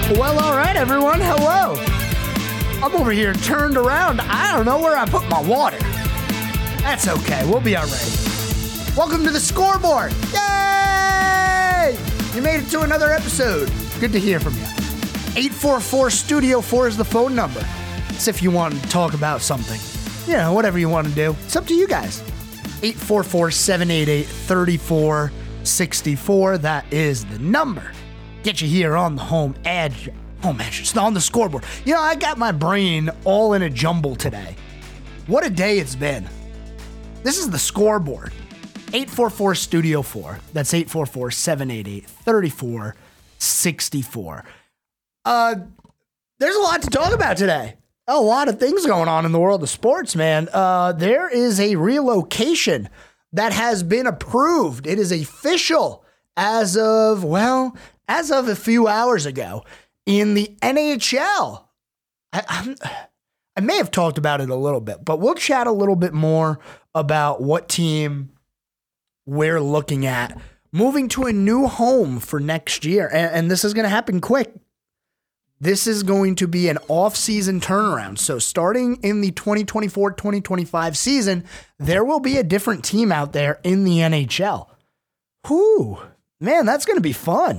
Well, all right, everyone. Hello. I'm over here turned around. I don't know where I put my water. That's okay. We'll be all right. Welcome to the scoreboard. Yay! You made it to another episode. Good to hear from you. 844-STUDIO-4 is the phone number. It's if you want to talk about something. You know, whatever you want to do. It's up to you guys. 844-788-3464. That is the number. Get you here on the home edge. It's on the scoreboard. You know, I got my brain all in a jumble today. What a day it's been. This is the scoreboard. 844-STUDIO-4. That's 844-788-3464. There's a lot to talk about today. A lot of things going on in the world of sports, man. There is a relocation that has been approved. It is official as of a few hours ago in the NHL. I may have talked about it a little bit, but we'll chat a little bit more about what team we're looking at moving to a new home for next year. And this is going to happen quick. This is going to be an off-season turnaround. So starting in the 2024-2025 season, there will be a different team out there in the NHL. Whew, man, that's going to be fun.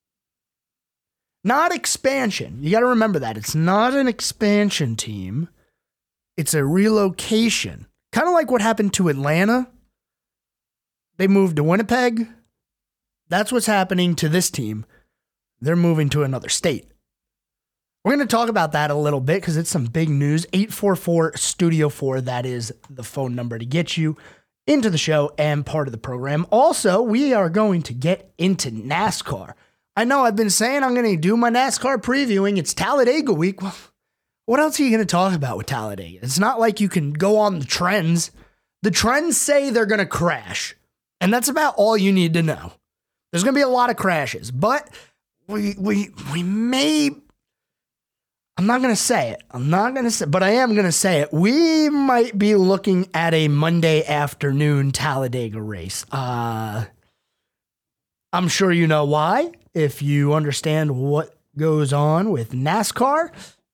Not expansion. You got to remember that. It's not an expansion team. It's a relocation. Kind of like what happened to Atlanta. They moved to Winnipeg. That's what's happening to this team. They're moving to another state. We're going to talk about that a little bit because it's some big news. 844-STUDIO-4. That is the phone number to get you into the show and part of the program. Also, we are going to get into NASCAR. I know I've been saying I'm going to do my NASCAR previewing. It's Talladega week. Well, what else are you going to talk about with Talladega? It's not like you can go on the trends. The trends say they're going to crash, and that's about all you need to know. There's going to be a lot of crashes, but we may... I'm not going to say it. But I am going to say it. We might be looking at a Monday afternoon Talladega race. I'm sure you know why. If you understand what goes on with NASCAR,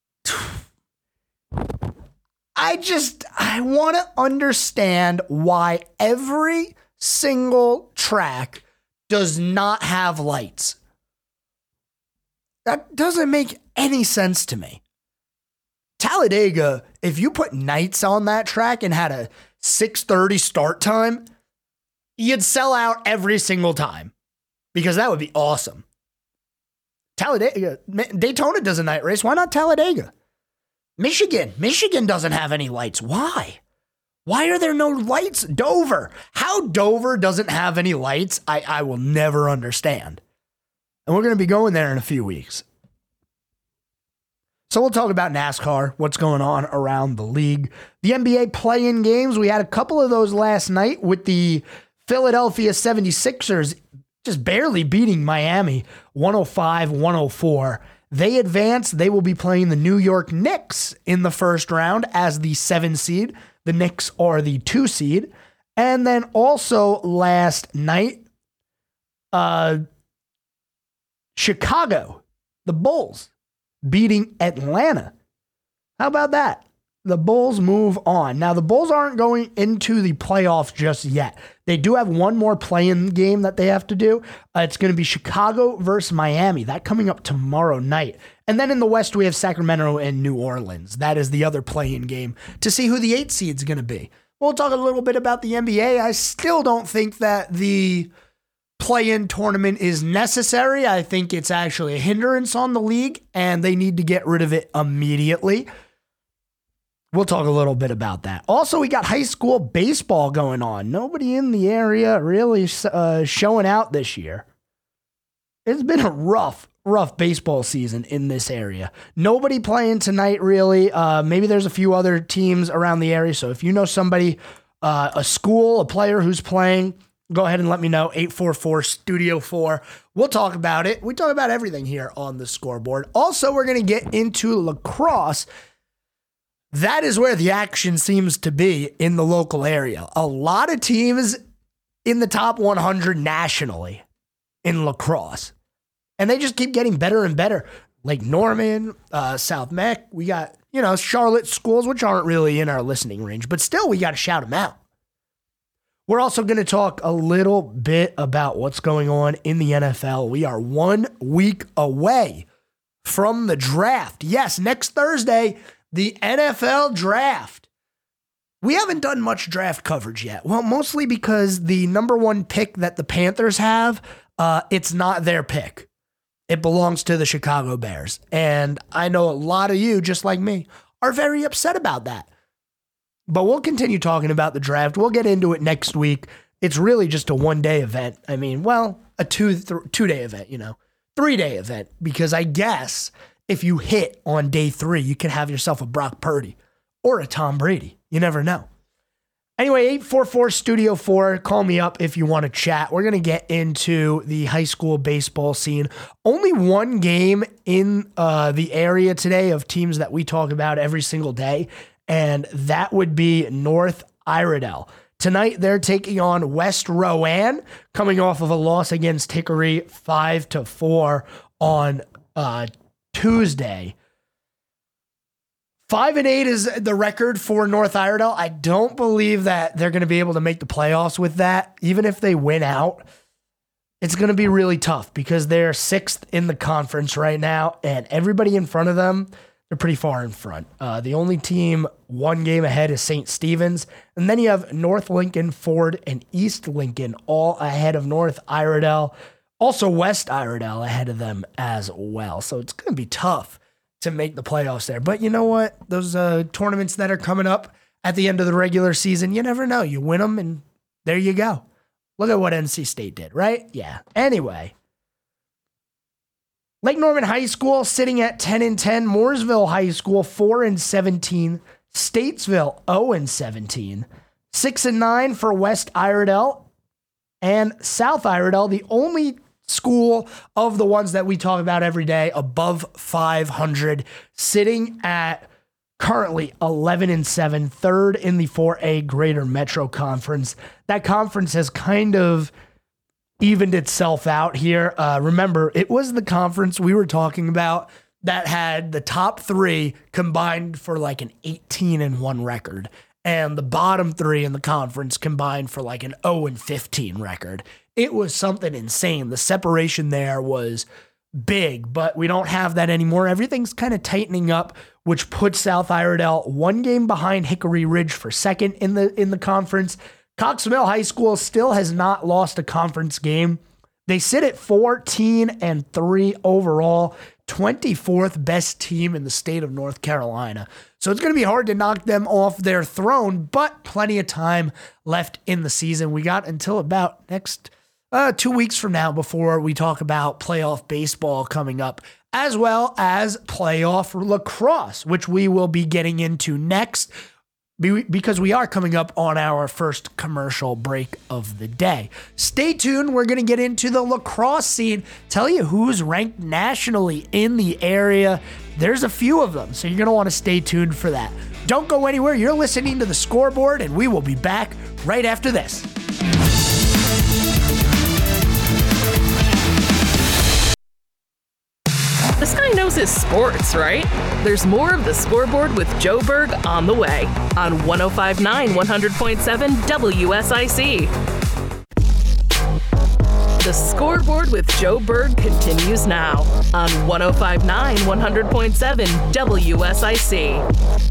I want to understand why every single track does not have lights. That doesn't make any sense to me. Talladega, if you put nights on that track and had a 6:30 start time, you'd sell out every single time because that would be awesome. Talladega, Daytona does a night race. Why not Talladega? Michigan doesn't have any lights. Why? Why are there no lights? Dover. How Dover doesn't have any lights, I will never understand. And we're going to be going there in a few weeks. So we'll talk about NASCAR, what's going on around the league. The NBA play-in games, we had a couple of those last night with the Philadelphia 76ers just barely beating Miami 105-104. They advance. They will be playing the New York Knicks in the first round as the 7 seed. The Knicks are the 2 seed. And then also last night, Chicago, the Bulls, beating Atlanta. How about that? The Bulls move on. Now, the Bulls aren't going into the playoffs just yet. They do have one more play-in game that they have to do. It's going to be Chicago versus Miami. That coming up tomorrow night. And then in the West, we have Sacramento and New Orleans. That is the other play-in game to see who the 8 seed's going to be. We'll talk a little bit about the NBA. I still don't think that the play-in tournament is necessary. I think it's actually a hindrance on the league, and they need to get rid of it immediately. We'll talk a little bit about that. Also, we got high school baseball going on. Nobody in the area really showing out this year. It's been a rough baseball season in this area. Nobody playing tonight, really. Maybe there's a few other teams around the area. So if you know somebody, a school, a player who's playing, go ahead and let me know. 844-STUDIO-4. We'll talk about it. We talk about everything here on the scoreboard. Also, we're going to get into lacrosse. That is where the action seems to be in the local area. A lot of teams in the top 100 nationally in lacrosse. And they just keep getting better and better. Lake Norman, South Meck. We got, Charlotte schools, which aren't really in our listening range, but still we got to shout them out. We're also going to talk a little bit about what's going on in the NFL. We are 1 week away from the draft. Yes, next Thursday, the NFL draft. We haven't done much draft coverage yet. Well, mostly because the number 1 pick that the Panthers have, it's not their pick. It belongs to the Chicago Bears. And I know a lot of you, just like me, are very upset about that. But we'll continue talking about the draft. We'll get into it next week. It's really just a 1-day event. I mean, well, a two-day event, 3-day event. Because I guess if you hit on day 3, you can have yourself a Brock Purdy or a Tom Brady. You never know. Anyway, 844-STUDIO-4. Call me up if you want to chat. We're going to get into the high school baseball scene. Only 1 game in the area today of teams that we talk about every single day, and that would be North Iredell. Tonight, they're taking on West Rowan, coming off of a loss against Hickory 5-4 on Tuesday. 5-8 is the record for North Iredell. I don't believe that they're going to be able to make the playoffs with that. Even if they win out, it's going to be really tough because they're 6th in the conference right now, and everybody in front of them, they're pretty far in front. The only team 1 game ahead is St. Stephen's, and then you have North Lincoln, Ford, and East Lincoln all ahead of North Iredell. Also West Iredell ahead of them as well. So it's going to be tough to make the playoffs there. But you know what? Those tournaments that are coming up at the end of the regular season, you never know. You win them, and there you go. Look at what NC State did, right? Yeah. Anyway, Lake Norman High School sitting at 10-10. Mooresville High School 4-17. Statesville 0-17. 6-9 for West Iredell. And South Iredell, the only school of the ones that we talk about every day above 500, sitting at currently 11-7, 3rd in the 4A Greater Metro Conference. That conference has kind of evened itself out here. Remember, it was the conference we were talking about that had the top 3 combined for like an 18-1 record, and the bottom 3 in the conference combined for like an 0-15 record. It was something insane. The separation there was big, but we don't have that anymore. Everything's kind of tightening up, which puts South Iredell 1 game behind Hickory Ridge for 2nd in the conference. Cox Mill High School still has not lost a conference game. They sit at 14-3 overall, 24th best team in the state of North Carolina. So it's going to be hard to knock them off their throne, but plenty of time left in the season. We got until about next 2 weeks from now before we talk about playoff baseball coming up, as well as playoff lacrosse, which we will be getting into next because we are coming up on our first commercial break of the day. Stay tuned. We're going to get into the lacrosse scene, tell you who's ranked nationally in the area. There's a few of them, so you're going to want to stay tuned for that. Don't go anywhere. You're listening to The Scoreboard, and we will be back right after this. This guy knows his sports, right? There's more of The Scoreboard with Joe Berg on the way on 105.9 100.7 WSIC. The Scoreboard with Joe Berg continues now on 105.9 100.7 WSIC.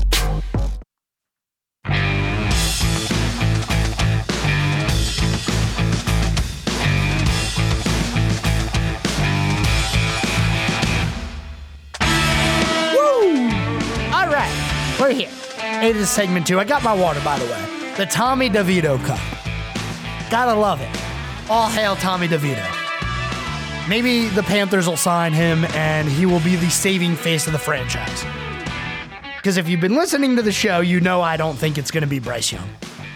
We're here. It is segment 2. I got my water, by the way. The Tommy DeVito Cup. Gotta love it. All hail Tommy DeVito. Maybe the Panthers will sign him and he will be the saving face of the franchise. Because if you've been listening to the show, you know I don't think it's going to be Bryce Young.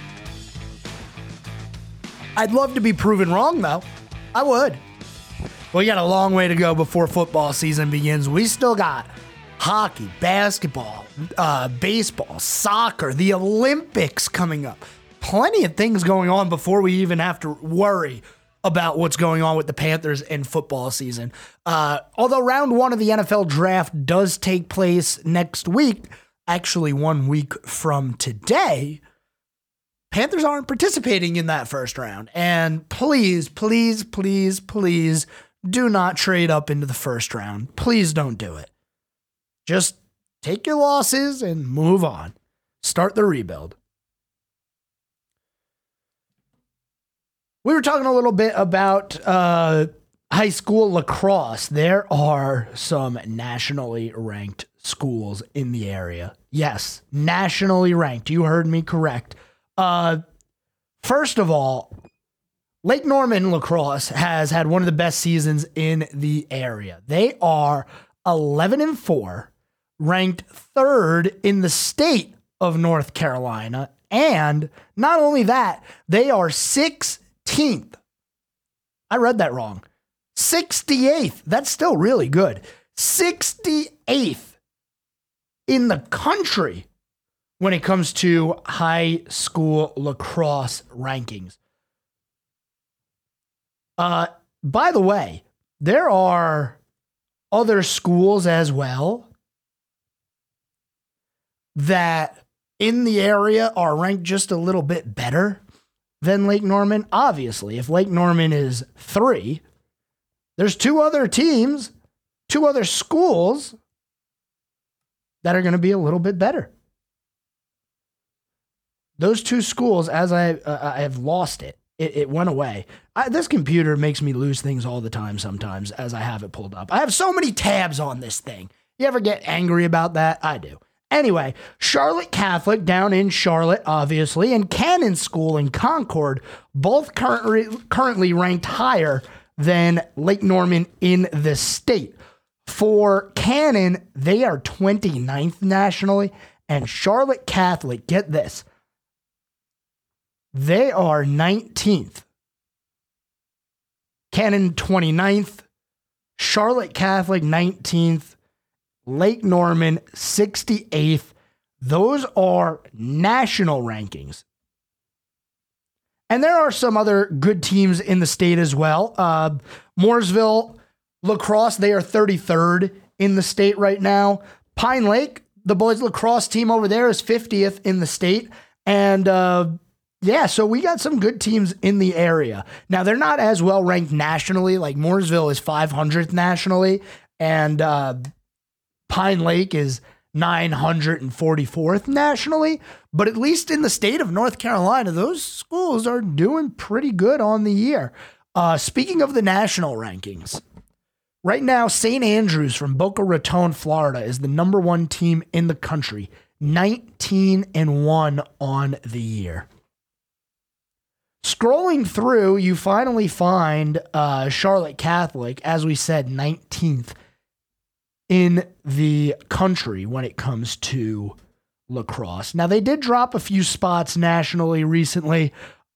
I'd love to be proven wrong, though. I would. We got a long way to go before football season begins. We still got hockey, basketball, baseball, soccer, the Olympics coming up. Plenty of things going on before we even have to worry about what's going on with the Panthers in football season. Although round 1 of the NFL draft does take place next week, actually 1 week from today, Panthers aren't participating in that first round. And please, please, please, please do not trade up into the first round. Please don't do it. Just take your losses and move on. Start the rebuild. We were talking a little bit about high school lacrosse. There are some nationally ranked schools in the area. Yes, nationally ranked. You heard me correct. First of all, Lake Norman lacrosse has had one of the best seasons in the area. They are 11-4, ranked 3rd in the state of North Carolina. And not only that, they are 16th. I read that wrong. 68th. That's still really good. 68th in the country when it comes to high school lacrosse rankings. By the way, there are other schools as well that in the area are ranked just a little bit better than Lake Norman. Obviously, if Lake Norman is 3, there's 2 other teams, 2 other schools that are going to be a little bit better. Those 2 schools, as I have lost it. It went away. This computer makes me lose things all the time sometimes as I have it pulled up. I have so many tabs on this thing. You ever get angry about that? I do. Anyway, Charlotte Catholic down in Charlotte, obviously, and Cannon School in Concord, both currently ranked higher than Lake Norman in the state. For Cannon, they are 29th nationally, and Charlotte Catholic, get this, they are 19th. Cannon 29th, Charlotte Catholic 19th, Lake Norman 68th. Those are national rankings. And there are some other good teams in the state as well. Mooresville lacrosse, they are 33rd in the state right now. Pine Lake, the boys lacrosse team over there, is 50th in the state. And yeah, so we got some good teams in the area. Now, they're not as well ranked nationally. Like Mooresville is 500th nationally, and Pine Lake is 944th nationally. But at least in the state of North Carolina, those schools are doing pretty good on the year. Speaking of the national rankings, right now, St. Andrews from Boca Raton, Florida, is the number 1 team in the country, 19-1 on the year. Scrolling through, you finally find Charlotte Catholic, as we said, 19th in the country when it comes to lacrosse. Now, they did drop a few spots nationally recently,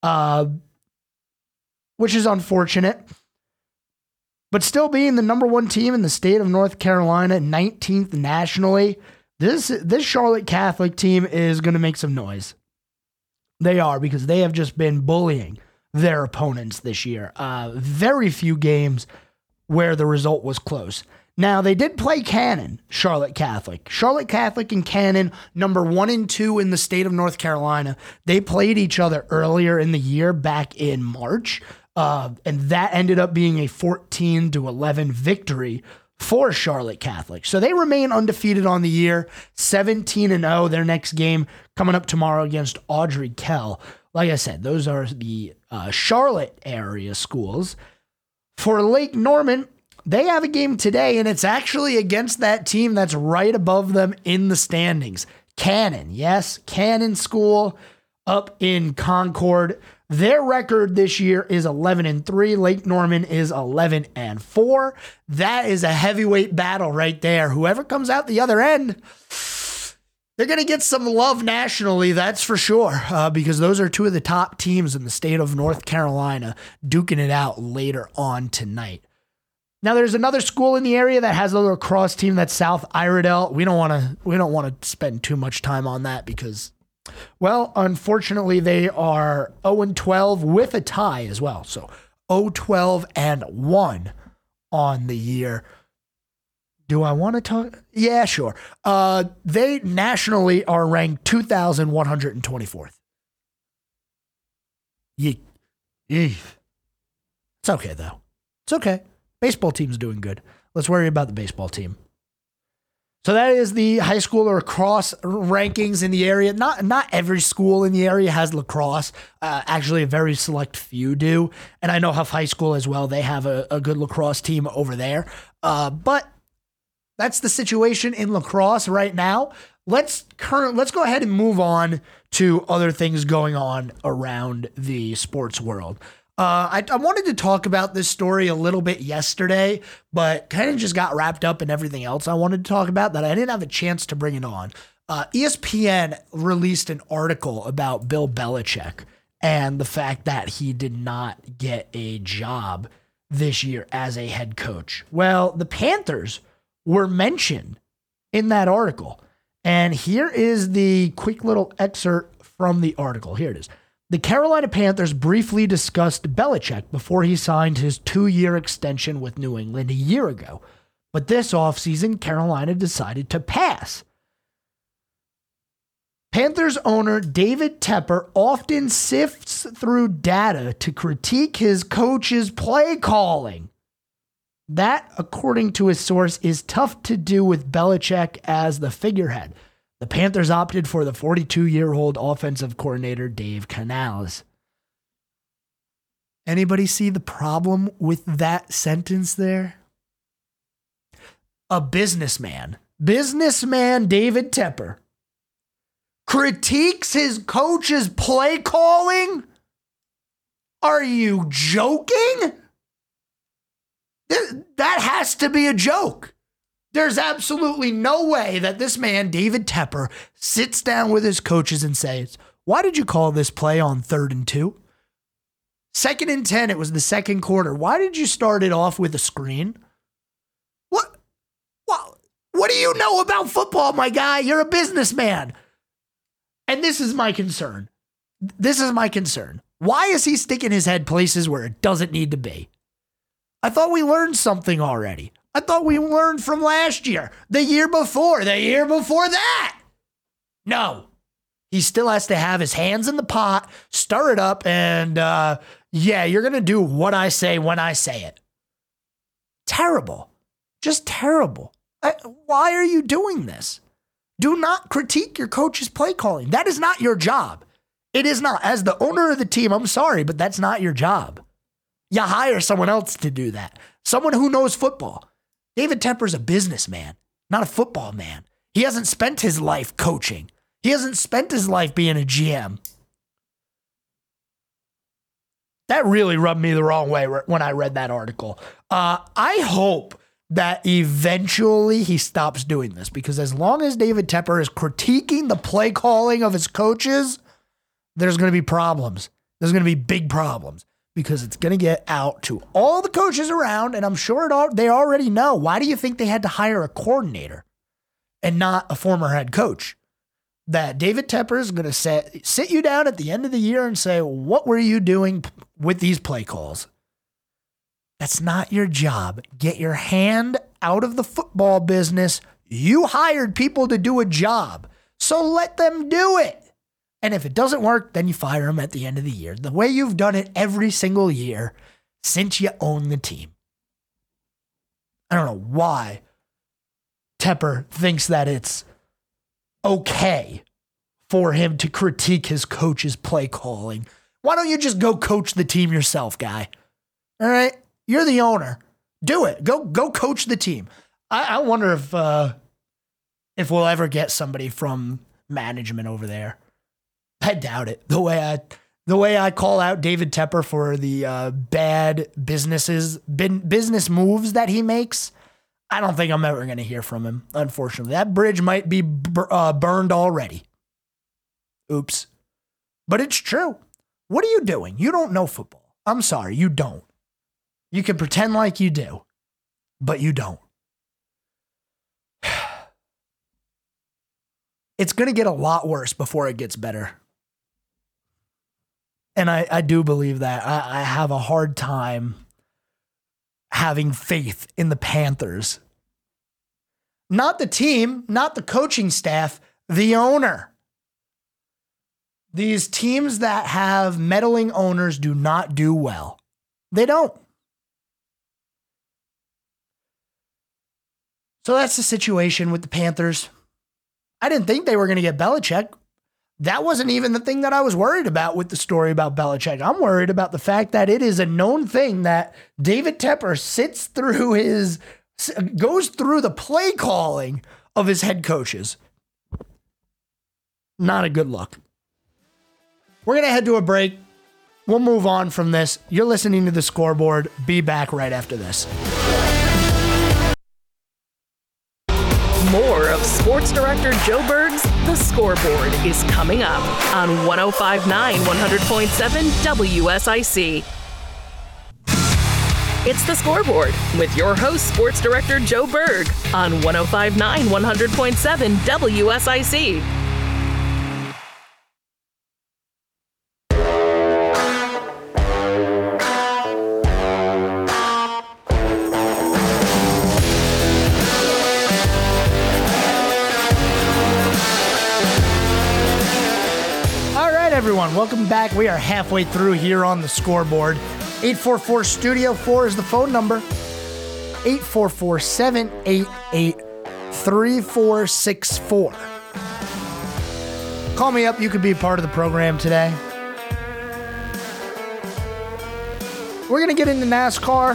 which is unfortunate. But still being the number 1 team in the state of North Carolina, 19th nationally, this Charlotte Catholic team is going to make some noise. They are, because they have just been bullying their opponents this year. Very few games where the result was close. Now, they did play Cannon, Charlotte Catholic. Charlotte Catholic and Cannon, number 1 and 2 in the state of North Carolina. They played each other earlier in the year, back in March. And that ended up being a 14-11 victory for Charlotte Catholic. So they remain undefeated on the year, 17-0. Their next game coming up tomorrow against Audrey Kell. Like I said, those are the Charlotte area schools. For Lake Norman, they have a game today, and it's actually against that team that's right above them in the standings. Cannon, yes, Cannon School up in Concord. Their record this year is 11-3. Lake Norman is 11-4. That is a heavyweight battle right there. Whoever comes out the other end, they're going to get some love nationally, that's for sure, because those are 2 of the top teams in the state of North Carolina duking it out later on tonight. Now, there's another school in the area that has a lacrosse team, that's South Iredell. We don't want to spend too much time on that because, well, unfortunately, they are 0-12 with a tie as well. So 0-12-1 on the year. Do I want to talk? Yeah, sure. They nationally are ranked 2,124th. It's okay, though. It's okay. Baseball team's doing good. Let's worry about the baseball team. So that is the high school lacrosse rankings in the area. Not every school in the area has lacrosse. Actually, a very select few do. And I know Huff High School as well. They have a good lacrosse team over there. But that's the situation in lacrosse right now. Let's go ahead and move on to other things going on around the sports world. I wanted to talk about this story a little bit yesterday, but kind of just got wrapped up in everything else I wanted to talk about that I didn't have a chance to bring it on. ESPN released an article about Bill Belichick and the fact that he did not get a job this year as a head coach. Well, the Panthers were mentioned in that article. And here is the quick little excerpt from the article. Here it is. The Carolina Panthers briefly discussed Belichick before he signed his 2-year extension with New England a year ago. But this offseason, Carolina decided to pass. Panthers owner David Tepper often sifts through data to critique his coach's play calling. That, according to his source, is tough to do with Belichick as the figurehead. The Panthers opted for the 42-year-old offensive coordinator Dave Canales. Anybody see the problem with that sentence there? A businessman David Tepper, critiques his coach's play calling? Are you joking? That has to be a joke. There's absolutely no way that this man, David Tepper, sits down with his coaches and says, why did you call this play on 3rd and 2? 2nd and 10, it was the second quarter. Why did you start it off with a screen? What do you know about football, my guy? You're a businessman. And this is my concern. Why is he sticking his head places where it doesn't need to be? I thought we learned something already. I thought we learned from last year, the year before that. No, he still has to have his hands in the pot, stir it up, and you're going to do what I say when I say it. Terrible. Just terrible. Why are you doing this? Do not critique your coach's play calling. That is not your job. It is not. As the owner of the team, I'm sorry, but that's not your job. You hire someone else to do that. Someone who knows football. David Tepper's a businessman, not a football man. He hasn't spent his life coaching. He hasn't spent his life being a GM. That really rubbed me the wrong way when I read that article. I hope that eventually he stops doing this, because as long as David Tepper is critiquing the play calling of his coaches, there's going to be problems. There's going to be big problems, because it's going to get out to all the coaches around, and I'm sure they already know. Why do you think they had to hire a coordinator and not a former head coach? That David Tepper is going to sit you down at the end of the year and say, what were you doing with these play calls? That's not your job. Get your hand out of the football business. You hired people to do a job, so let them do it. And if it doesn't work, then you fire them at the end of the year, the way you've done it every single year since you own the team. I don't know why Tepper thinks that it's okay for him to critique his coach's play calling. Why don't you just go coach the team yourself, guy? All right? You're the owner. Do it. Go coach the team. I wonder if we'll ever get somebody from management over there. I doubt it. The way I call out David Tepper for the bad business moves that he makes, I don't think I'm ever going to hear from him, unfortunately. That bridge might be burned already. Oops. But it's true. What are you doing? You don't know football. I'm sorry, you don't. You can pretend like you do, but you don't. It's going to get a lot worse before it gets better. And I do believe that. I have a hard time having faith in the Panthers. Not the team, not the coaching staff, the owner. These teams that have meddling owners do not do well. They don't. So that's the situation with the Panthers. I didn't think they were going to get Belichick. That wasn't even the thing that I was worried about with the story about Belichick. I'm worried about the fact that it is a known thing that David Tepper goes through the play calling of his head coaches. Not a good look. We're going to head to a break. We'll move on from this. You're listening to The Scoreboard. Be back right after this. More of Sports Director Joe Berg's The Scoreboard is coming up on 105.9 100.7 WSIC. It's The Scoreboard with your host, Sports Director Joe Berg on 105.9 100.7 WSIC. Everyone, welcome back. We are halfway through here on The Scoreboard. 844-STUDIO-4 is the phone number. 844-788-3464. Call me up. You could be a part of the program today. We're going to get into NASCAR.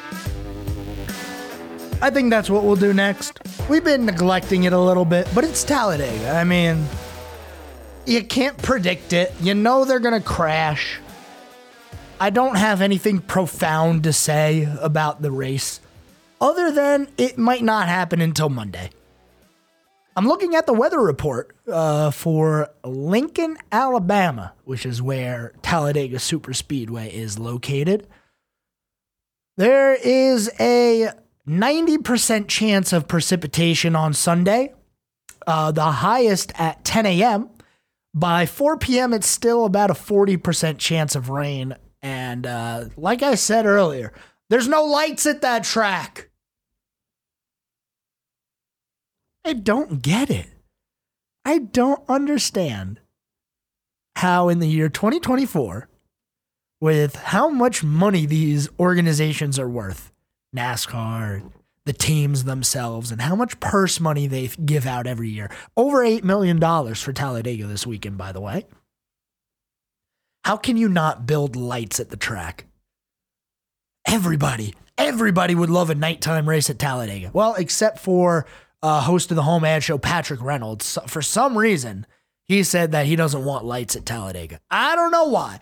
I think that's what we'll do next. We've been neglecting it a little bit, but it's Talladega. I mean, you can't predict it. You know they're going to crash. I don't have anything profound to say about the race, other than it might not happen until Monday. I'm looking at the weather report for Lincoln, Alabama, which is where Talladega Superspeedway is located. There is a 90% chance of precipitation on Sunday, the highest at 10 a.m., By 4 p.m., it's still about a 40% chance of rain. And like I said earlier, there's no lights at that track. I don't get it. I don't understand how in the year 2024, with how much money these organizations are worth, NASCAR, the teams themselves, and how much purse money they give out every year. Over $8 million for Talladega this weekend, by the way. How can you not build lights at the track? Everybody would love a nighttime race at Talladega. Well, except for host of the home ad show, Patrick Reynolds. For some reason, he said that he doesn't want lights at Talladega. I don't know why.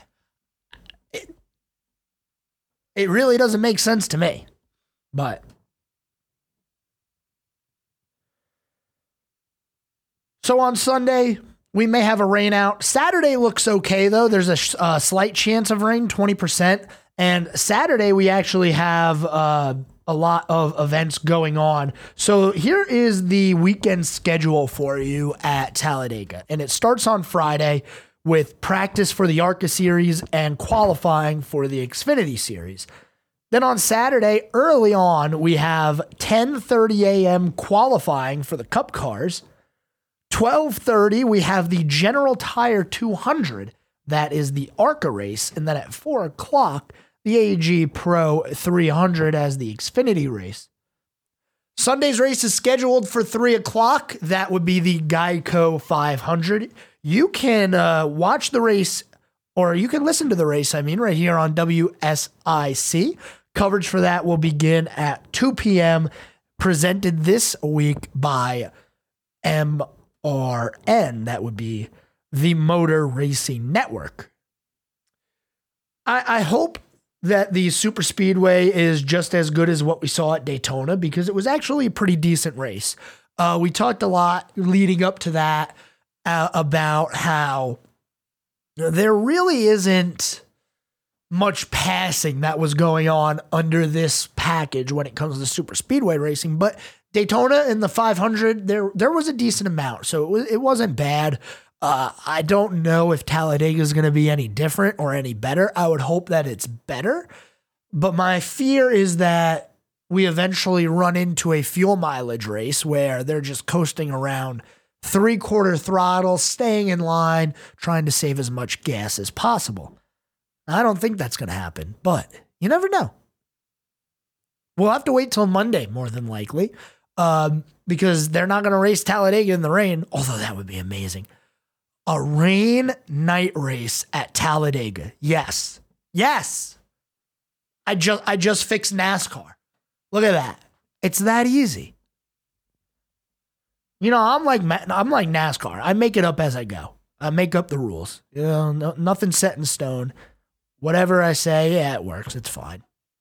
It really doesn't make sense to me. But so on Sunday, we may have a rain out. Saturday looks okay, though. There's a slight chance of rain, 20%. And Saturday, we actually have a lot of events going on. So here is the weekend schedule for you at Talladega. And it starts on Friday with practice for the ARCA Series and qualifying for the Xfinity Series. Then on Saturday, early on, we have 10:30 a.m. qualifying for the Cup cars. 12:30, we have the General Tire 200. That is the ARCA race. And then at 4 o'clock, the AG Pro 300 as the Xfinity race. Sunday's race is scheduled for 3 o'clock. That would be the Geico 500. You can watch the race, or you can listen to the race, right here on WSIC. Coverage for that will begin at 2 p.m., presented this week by MRN. That would be the Motor Racing Network. I hope that the Super Speedway is just as good as what we saw at Daytona, because it was actually a pretty decent race. We talked a lot leading up to that about how there really isn't much passing that was going on under this package when it comes to Super Speedway racing, but Daytona and the 500, there was a decent amount, so it wasn't bad. I don't know if Talladega is going to be any different or any better. I would hope that it's better. But my fear is that we eventually run into a fuel mileage race where they're just coasting around 3/4 throttle, staying in line, trying to save as much gas as possible. I don't think that's going to happen, but you never know. We'll have to wait till Monday, more than likely, because they're not going to race Talladega in the rain, although that would be amazing. A rain night race at Talladega. Yes. Yes. I just fixed NASCAR. Look at that. It's that easy. You know, I'm like NASCAR. I make it up as I go. I make up the rules. You know, nothing's set in stone. Whatever I say, yeah, it works. It's fine.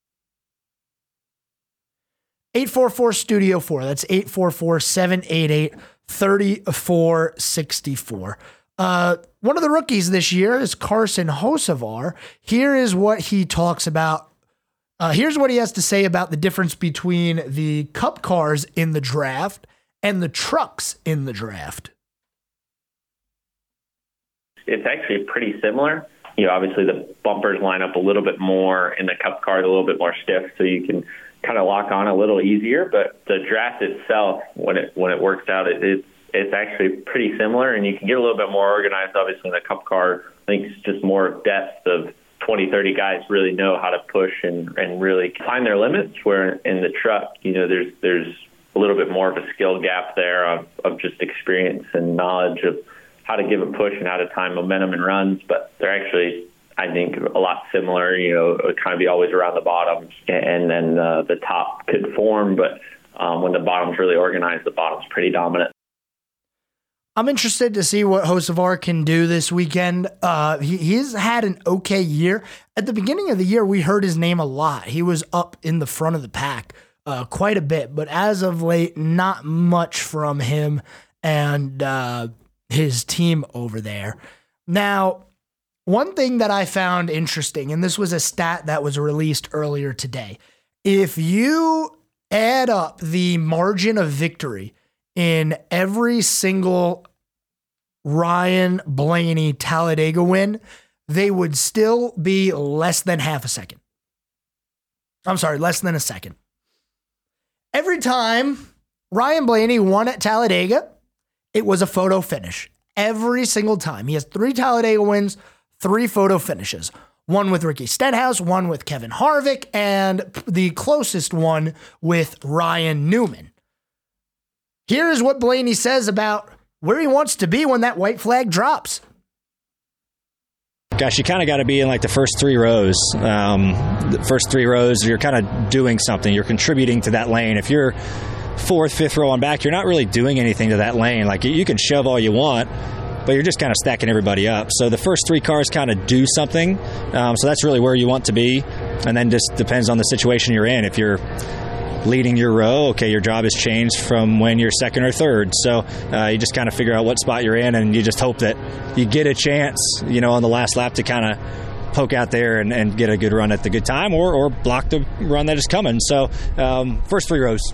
844-STUDIO-4. That's 844-788-3464. One of the rookies this year is Carson Hocevar. Here is what he talks about. Here's what he has to say about the difference between the Cup cars in the draft and the trucks in the draft. It's actually pretty similar. You know, obviously the bumpers line up a little bit more, and the Cup cars a little bit more stiff, so you can kind of lock on a little easier. But the draft itself, when it works out, it's actually pretty similar, and you can get a little bit more organized. Obviously, in the Cup car, I think it's just more depth of 20, 30 guys really know how to push and really find their limits, where in the truck, you know, there's a little bit more of a skill gap there of just experience and knowledge of how to give a push and how to time momentum and runs. But they're actually, I think, a lot similar. You know, it would kind of be always around the bottom, and then the top could form. But when the bottom's really organized, the bottom's pretty dominant. I'm interested to see what Hocevar can do this weekend. He's had an okay year. At the beginning of the year, we heard his name a lot. He was up in the front of the pack quite a bit, but as of late, not much from him and his team over there. Now, one thing that I found interesting, and this was a stat that was released earlier today, if you add up the margin of victory in every single Ryan Blaney Talladega win, they would still be less than half a second. I'm sorry, less than a second. Every time Ryan Blaney won at Talladega, it was a photo finish. Every single time. He has 3 Talladega wins, 3 photo finishes. One with Ricky Stenhouse, one with Kevin Harvick, and the closest one with Ryan Newman. Here is what Blaney says about where he wants to be when that white flag drops. Gosh, you kind of got to be in like the first 3 rows. The first 3 rows, you're kind of doing something. You're contributing to that lane. If you're 4th, 5th row on back, you're not really doing anything to that lane. Like, you can shove all you want, but you're just kind of stacking everybody up. So the first 3 cars kind of do something. So that's really where you want to be. And then just depends on the situation you're in. If you're leading your row, okay, your job has changed from when you're 2nd or 3rd. So you just kind of figure out what spot you're in, and you just hope that you get a chance, you know, on the last lap to kind of poke out there and get a good run at the good time, or block the run that is coming. So first 3 rows.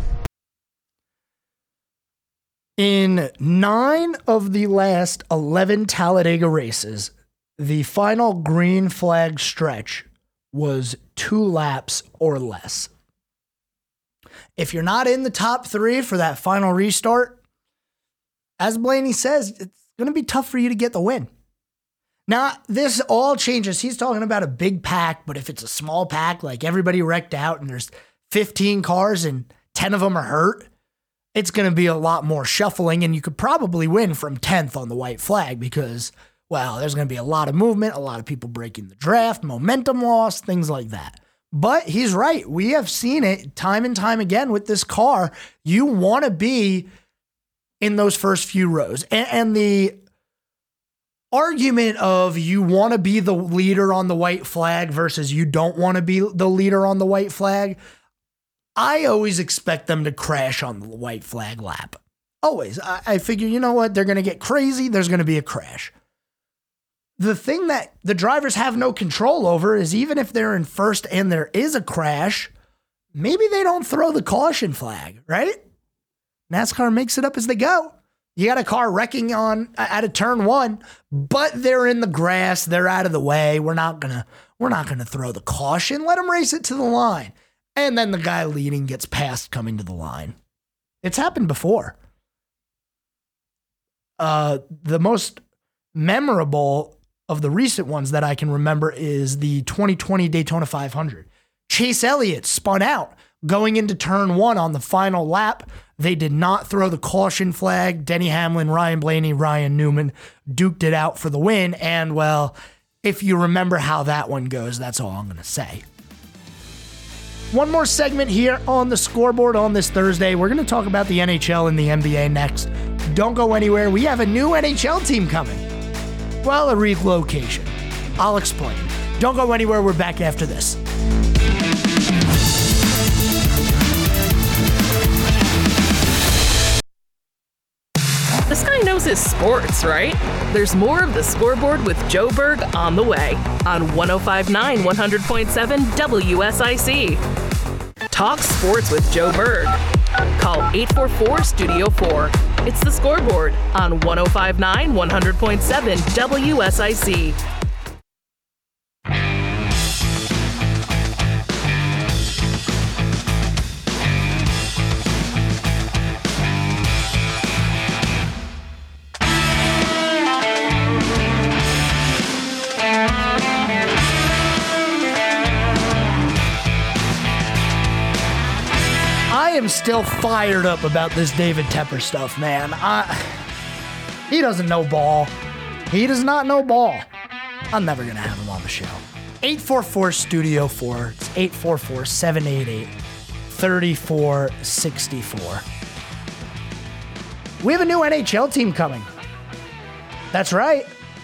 In 9 of the last 11 Talladega races, the final green flag stretch was 2 laps or less. If you're not in the top 3 for that final restart, as Blaney says, it's going to be tough for you to get the win. Now, this all changes. He's talking about a big pack, but if it's a small pack, like everybody wrecked out and there's 15 cars and 10 of them are hurt, it's going to be a lot more shuffling, and you could probably win from 10th on the white flag because, well, there's going to be a lot of movement, a lot of people breaking the draft, momentum loss, things like that. But he's right. We have seen it time and time again with this car. You want to be in those first few rows. And the argument of you want to be the leader on the white flag versus you don't want to be the leader on the white flag, I always expect them to crash on the white flag lap. Always. I figure, you know what? They're going to get crazy. There's going to be a crash. The thing that the drivers have no control over is even if they're in first and there is a crash, maybe they don't throw the caution flag, right? NASCAR makes it up as they go. You got a car wrecking at a turn 1, but they're in the grass. They're out of the way. We're not gonna throw the caution. Let them race it to the line. And then the guy leading gets passed coming to the line. It's happened before. The most memorable of the recent ones that I can remember is the 2020 Daytona 500. Chase Elliott spun out going into turn 1 on the final lap. They did not throw the caution flag. Denny Hamlin, Ryan Blaney, Ryan Newman duked it out for the win. And, well, if you remember how that one goes, that's all I'm going to say. One more segment here on the scoreboard on this Thursday. We're going to talk about the NHL and the NBA next. Don't go anywhere. We have a new NHL team coming. Well, a relocation. I'll explain. Don't go anywhere. We're back after this. This guy knows his sports, right? There's more of the scoreboard with Joe Berg on the way on 105.9 100.7 WSIC. Talk sports with Joe Berg. Call 844-STUDIO-4. It's the scoreboard on 105.9 100.7 WSIC. I am still fired up about this David Tepper stuff, man. He doesn't know ball. He does not know ball. I'm never going to have him on the show. 844-STUDIO-4. It's 844-788-3464. We have a new NHL team coming. That's right.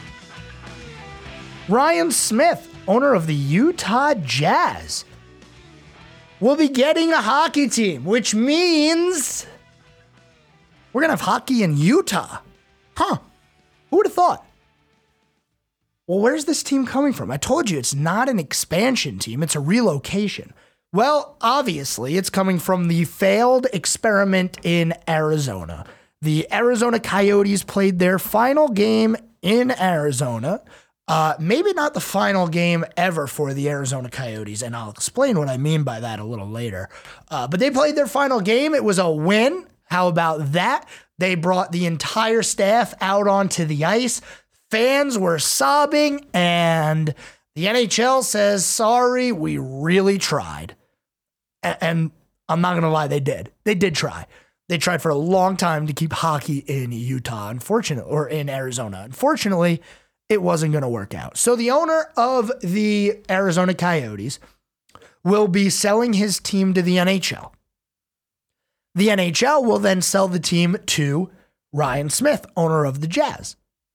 Ryan Smith, owner of the Utah Jazz, will be getting a hockey team, which means we're going to have hockey in Utah. Huh. Who would have thought? Well, where's this team coming from? I told you it's not an expansion team. It's a relocation. Well, obviously, it's coming from the failed experiment in Arizona. The Arizona Coyotes played their final game in Arizona. Maybe not the final game ever for the Arizona Coyotes, and I'll explain what I mean by that a little later. But they played their final game. It was a win. How about that? They brought the entire staff out onto the ice. Fans were sobbing, and the NHL says, sorry, we really tried. And I'm not going to lie, they did. They did try. They tried for a long time to keep hockey in Utah, or in Arizona. Unfortunately, it wasn't going to work out. So the owner of the Arizona Coyotes will be selling his team to the NHL. The NHL will then sell the team to Ryan Smith, owner of the Jazz.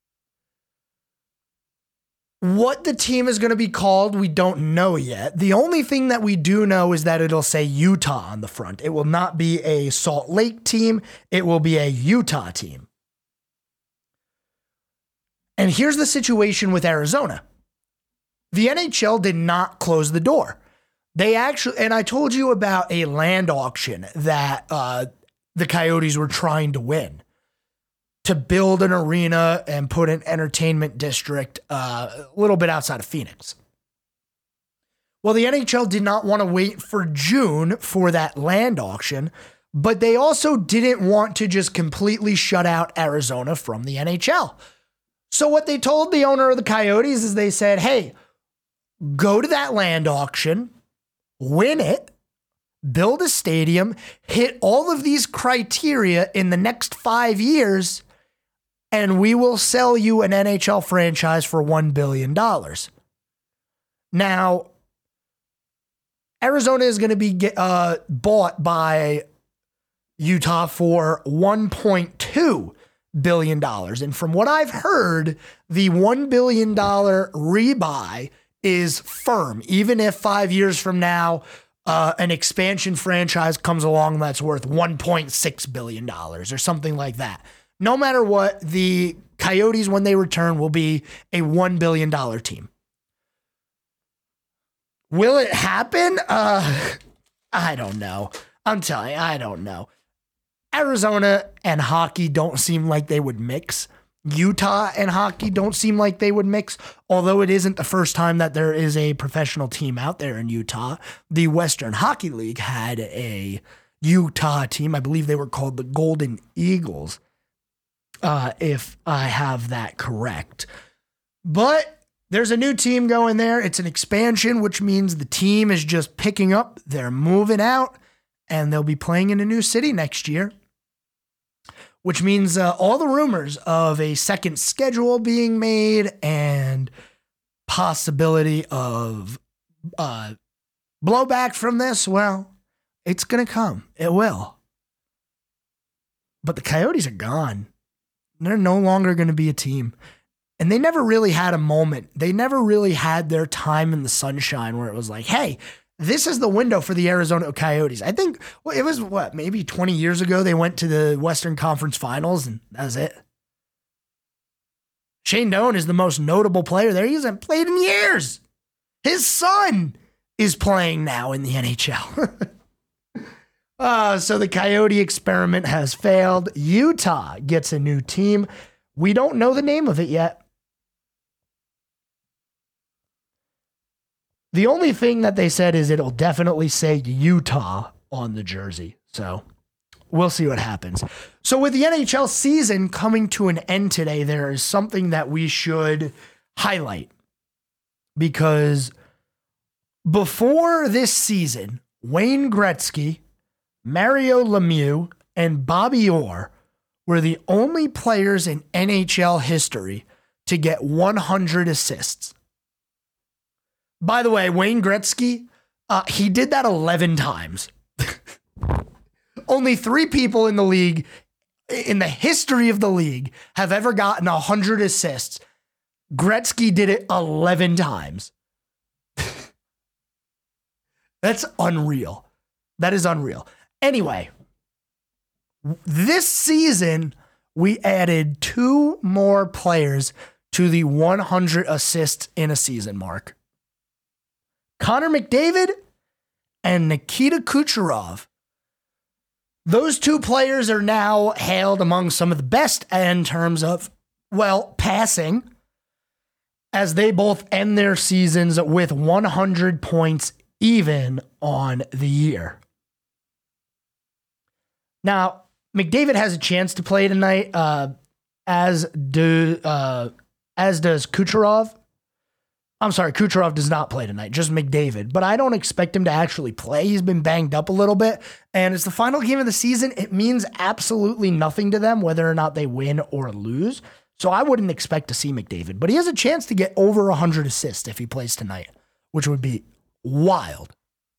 What the team is going to be called, we don't know yet. The only thing that we do know is that it'll say Utah on the front. It will not be a Salt Lake team. It will be a Utah team. And here's the situation with Arizona. The NHL did not close the door. They actually, and I told you about a land auction that the Coyotes were trying to win to build an arena and put an entertainment district a little bit outside of Phoenix. Well, the NHL did not want to wait for June for that land auction, but they also didn't want to just completely shut out Arizona from the NHL. So what they told the owner of the Coyotes is they said, hey, go to that land auction, win it, build a stadium, hit all of these criteria in the next 5 years, and we will sell you an NHL franchise for $1 billion. Now, Arizona is going to be bought by Utah for $1.2 billion. And from what I've heard, the $1 billion rebuy is firm. Even if 5 years from now, an expansion franchise comes along that's worth $1.6 billion or something like that. No matter what, the Coyotes, when they return, will be a $1 billion team. Will it happen? I don't know. I'm telling you, I don't know. Arizona and hockey don't seem like they would mix. Utah and hockey don't seem like they would mix, although it isn't the first time that there is a professional team out there in Utah. The Western Hockey League had a Utah team. I believe they were called the Golden Eagles, if I have that correct. But there's a new team going there. It's an expansion, which means the team is just picking up. They're moving out, and they'll be playing in a new city next year, which means all the rumors of a second schedule being made and possibility of blowback from this, well, it's going to come. It will. But the Coyotes are gone. They're no longer going to be a team. And they never really had a moment. They never really had their time in the sunshine where it was like, hey, this is the window for the Arizona Coyotes. I think it was, maybe 20 years ago they went to the Western Conference Finals, and that was it. Shane Doan is the most notable player there. He hasn't played in years. His son is playing now in the NHL. So the Coyote experiment has failed. Utah gets a new team. We don't know the name of it yet. The only thing that they said is it'll definitely say Utah on the jersey. So we'll see what happens. So with the NHL season coming to an end today, there is something that we should highlight. Because before this season, Wayne Gretzky, Mario Lemieux, and Bobby Orr were the only players in NHL history to get 100 assists. By the way, Wayne Gretzky, he did that 11 times. Only 3 people in the league, in the history of the league, have ever gotten 100 assists. Gretzky did it 11 times. That's unreal. That is unreal. Anyway, this season, we added 2 more players to the 100 assists in a season mark. Connor McDavid and Nikita Kucherov. Those 2 players are now hailed among some of the best in terms of, passing, as they both end their seasons with 100 points even on the year. Now, McDavid has a chance to play tonight, as does Kucherov. I'm sorry, Kucherov does not play tonight, just McDavid. But I don't expect him to actually play. He's been banged up a little bit. And it's the final game of the season. It means absolutely nothing to them whether or not they win or lose. So I wouldn't expect to see McDavid. But he has a chance to get over 100 assists if he plays tonight, which would be wild.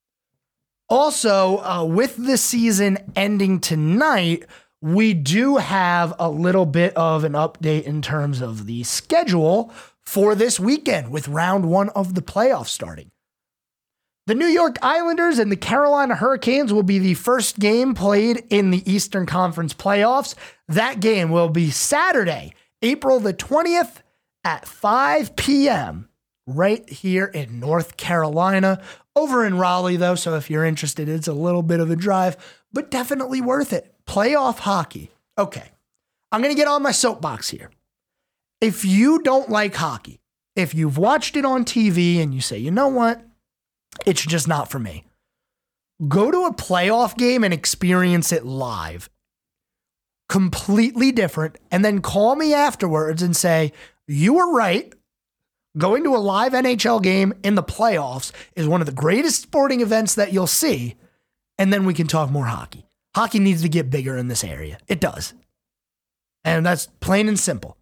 Also, with the season ending tonight, we do have a little bit of an update in terms of the schedule for this weekend with round 1 of the playoffs starting. The New York Islanders and the Carolina Hurricanes will be the first game played in the Eastern Conference playoffs. That game will be Saturday, April the 20th at 5 p.m. right here in North Carolina, over in Raleigh though. So if you're interested, it's a little bit of a drive, but definitely worth it. Playoff hockey. Okay. I'm going to get on my soapbox here. If you don't like hockey, if you've watched it on TV and you say, you know what, it's just not for me, go to a playoff game and experience it live. Completely different. And then call me afterwards and say, you were right. Going to a live NHL game in the playoffs is one of the greatest sporting events that you'll see. And then we can talk more hockey. Hockey needs to get bigger in this area. It does. And that's plain and simple.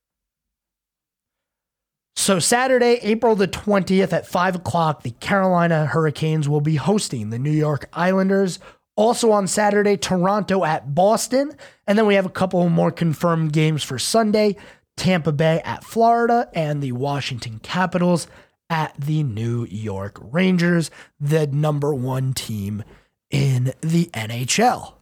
So Saturday, April the 20th at 5 o'clock, the Carolina Hurricanes will be hosting the New York Islanders. Also on Saturday, Toronto at Boston. And then we have a couple more confirmed games for Sunday. Tampa Bay at Florida and the Washington Capitals at the New York Rangers, the number 1 team in the NHL.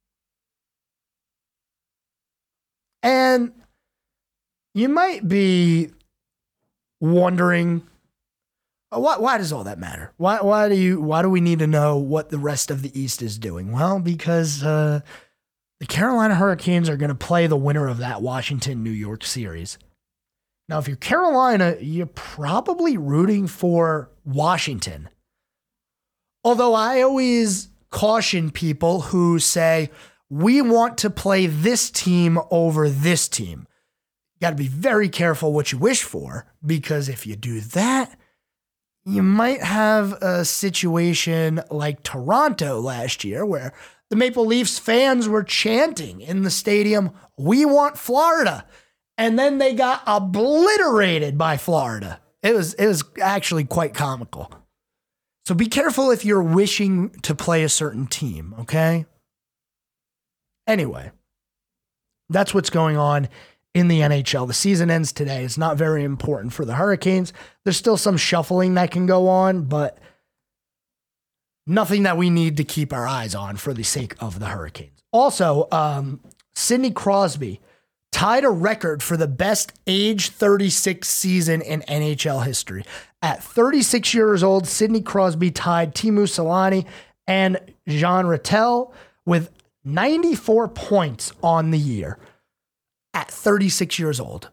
And you might be wondering, why does all that matter? Why do we need to know what the rest of the East is doing? Well, because The Carolina Hurricanes are going to play the winner of that Washington-New York series. Now, if you're Carolina, you're probably rooting for Washington. Although I always caution people who say, we want to play this team over this team. You got to be very careful what you wish for, because if you do that, you might have a situation like Toronto last year where the Maple Leafs fans were chanting in the stadium, "We want Florida." And then they got obliterated by Florida. It was actually quite comical. So be careful if you're wishing to play a certain team, okay? Anyway, that's what's going on in the NHL. The season ends today. It's not very important for the Hurricanes. There's still some shuffling that can go on, but nothing that we need to keep our eyes on for the sake of the Hurricanes. Also, Sidney Crosby tied a record for the best age 36 season in NHL history. At 36 years old, Sidney Crosby tied Teemu Selanne and Jean Rattel with 94 points on the year at 36 years old.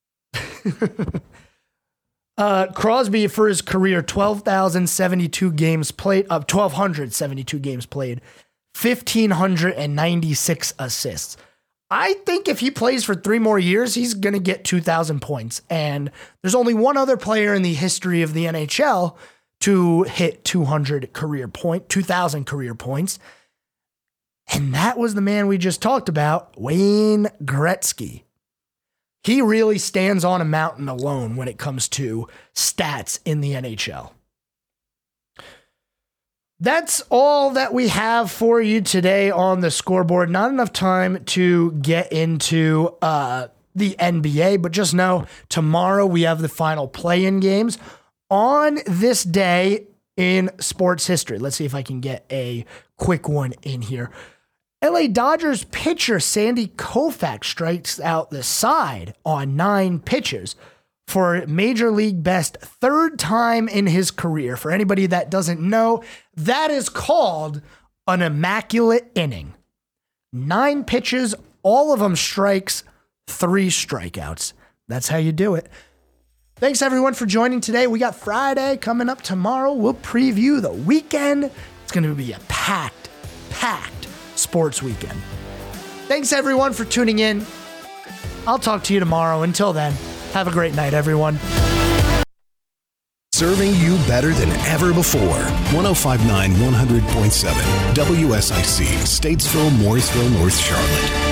Crosby, for his career, 1,272 games played, 1,272 games played, 1,596 assists. I think if he plays for 3 more years, he's going to get 2,000 points. And there's only one other player in the history of the NHL to hit 2,000 career points. And that was the man we just talked about, Wayne Gretzky. He really stands on a mountain alone when it comes to stats in the NHL. That's all that we have for you today on the scoreboard. Not enough time to get into the NBA, but just know tomorrow we have the final play-in games. On this day in sports history, let's see if I can get a quick one in here. LA Dodgers pitcher Sandy Koufax strikes out the side on 9 pitches for Major League best 3rd time in his career. For anybody that doesn't know, that is called an immaculate inning. 9 pitches, all of them strikes, 3 strikeouts. That's how you do it. Thanks everyone for joining today. We got Friday coming up tomorrow. We'll preview the weekend. It's going to be a packed sports weekend. Thanks everyone for tuning in. I'll talk to you tomorrow. Until then, have a great night, everyone. Serving you better than ever before. 105.9, 100.7. WSIC, Statesville, Morrisville, North Charlotte.